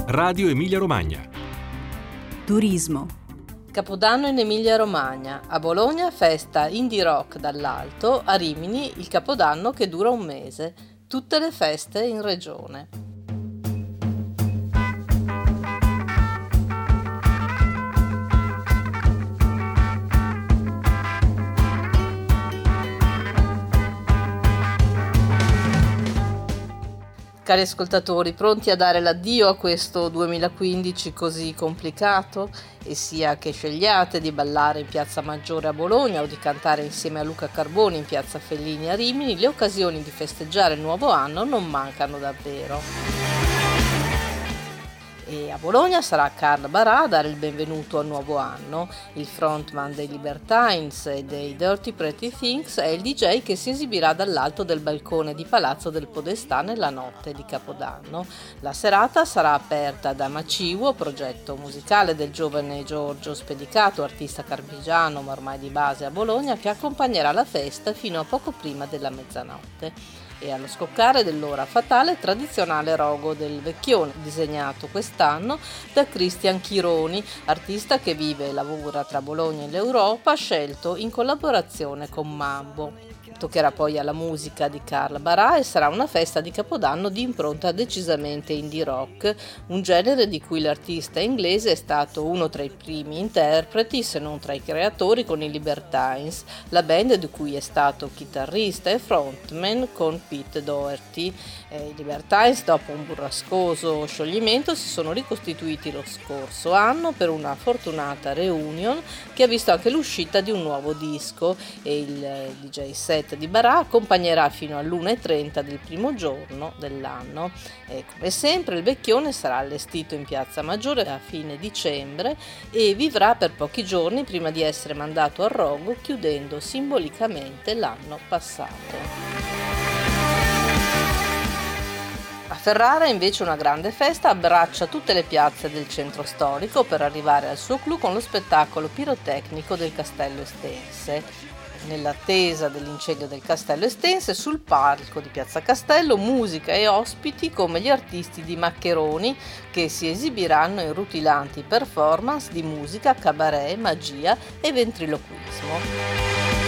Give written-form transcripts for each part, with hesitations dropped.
Radio Emilia Romagna. Turismo. Capodanno in Emilia-Romagna. A Bologna festa indie rock dall'alto, a Rimini il Capodanno che dura un mese. Tutte le feste in regione. Cari ascoltatori, pronti a dare l'addio a questo 2015 così complicato? E sia che scegliate di ballare in Piazza Maggiore a Bologna o di cantare insieme a Luca Carboni in Piazza Fellini a Rimini, le occasioni di festeggiare il nuovo anno non mancano davvero. E a Bologna sarà Carl Barâ a dare il benvenuto al nuovo anno. Il frontman dei Libertines e dei Dirty Pretty Things è il DJ che si esibirà dall'alto del balcone di Palazzo del Podestà nella notte di Capodanno. La serata sarà aperta da Maciuo, progetto musicale del giovane Giorgio Spedicato, artista carpigiano ma ormai di base a Bologna, che accompagnerà la festa fino a poco prima della mezzanotte. E allo scoccare dell'ora fatale tradizionale rogo del Vecchione, disegnato quest'anno da Cristian Chironi, artista che vive e lavora tra Bologna e l'Europa, scelto in collaborazione con Mambo. Toccherà poi alla musica di Carl Barâ e sarà una festa di Capodanno di impronta decisamente indie rock, un genere di cui l'artista inglese è stato uno tra i primi interpreti, se non tra i creatori, con i Libertines, la band di cui è stato chitarrista e frontman con Pete Doherty. I Libertines, dopo un burrascoso scioglimento, si sono ricostituiti lo scorso anno per una fortunata reunion che ha visto anche l'uscita di un nuovo disco, e il DJ set di Barâ accompagnerà fino all'1:30 del primo giorno dell'anno. E come sempre il Vecchione sarà allestito in Piazza Maggiore a fine dicembre e vivrà per pochi giorni prima di essere mandato al rogo, chiudendo simbolicamente l'anno passato. A Ferrara invece una grande festa abbraccia tutte le piazze del centro storico per arrivare al suo clou con lo spettacolo pirotecnico del Castello Estense. Nell'attesa dell'incendio del Castello Estense, sul palco di Piazza Castello, musica e ospiti come gli artisti di Maccheroni, che si esibiranno in rutilanti performance di musica, cabaret, magia e ventriloquismo.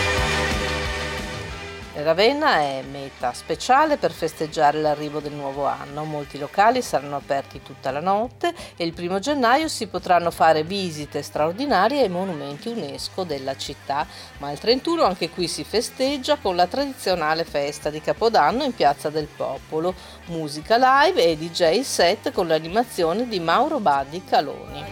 Ravenna è meta speciale per festeggiare l'arrivo del nuovo anno. Molti locali saranno aperti tutta la notte e il 1 gennaio si potranno fare visite straordinarie ai monumenti UNESCO della città, ma il 31 anche qui si festeggia con la tradizionale festa di Capodanno in Piazza del Popolo, musica live e DJ set con l'animazione di Mauro Baddi Caloni.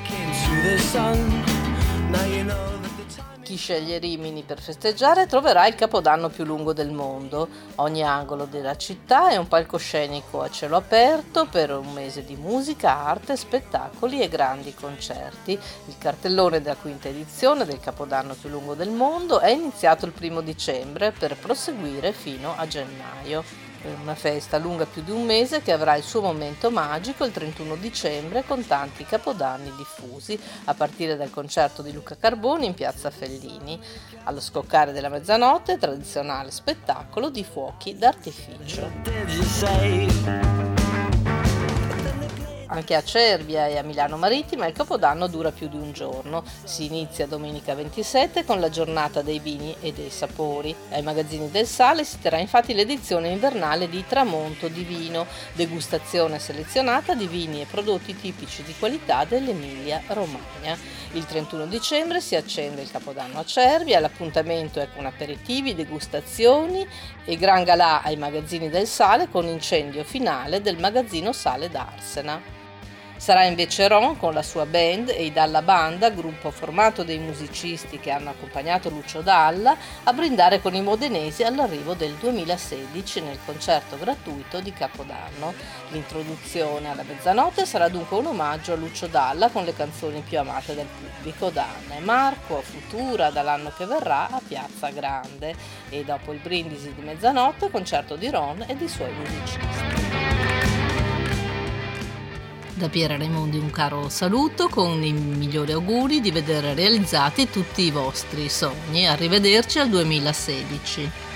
Chi sceglie Rimini per festeggiare troverà il Capodanno più lungo del mondo. Ogni angolo della città è un palcoscenico a cielo aperto per un mese di musica, arte, spettacoli e grandi concerti. Il cartellone della quinta edizione del Capodanno più lungo del mondo è iniziato il 1 dicembre per proseguire fino a gennaio. Una festa lunga più di un mese che avrà il suo momento magico il 31 dicembre con tanti capodanni diffusi, a partire dal concerto di Luca Carboni in Piazza Fellini. Allo scoccare della mezzanotte, tradizionale spettacolo di fuochi d'artificio. Anche a Cervia e a Milano Marittima il Capodanno dura più di un giorno. Si inizia domenica 27 con la giornata dei vini e dei sapori. Ai magazzini del Sale si terrà infatti l'edizione invernale di Tramonto di Vino, degustazione selezionata di vini e prodotti tipici di qualità dell'Emilia Romagna. Il 31 dicembre si accende il Capodanno a Cervia, l'appuntamento è con aperitivi, degustazioni e gran galà ai magazzini del Sale con incendio finale del magazzino Sale d'Arsena. Sarà invece Ron con la sua band e i Dalla Banda, gruppo formato dei musicisti che hanno accompagnato Lucio Dalla, a brindare con i modenesi all'arrivo del 2016 nel concerto gratuito di Capodanno. L'introduzione alla mezzanotte sarà dunque un omaggio a Lucio Dalla con le canzoni più amate dal pubblico, da Anna e Marco a Futura, dall'anno che verrà a Piazza Grande, e dopo il brindisi di mezzanotte concerto di Ron e dei suoi musicisti. Da Piera Raimondi un caro saluto con i migliori auguri di vedere realizzati tutti i vostri sogni. Arrivederci al 2016.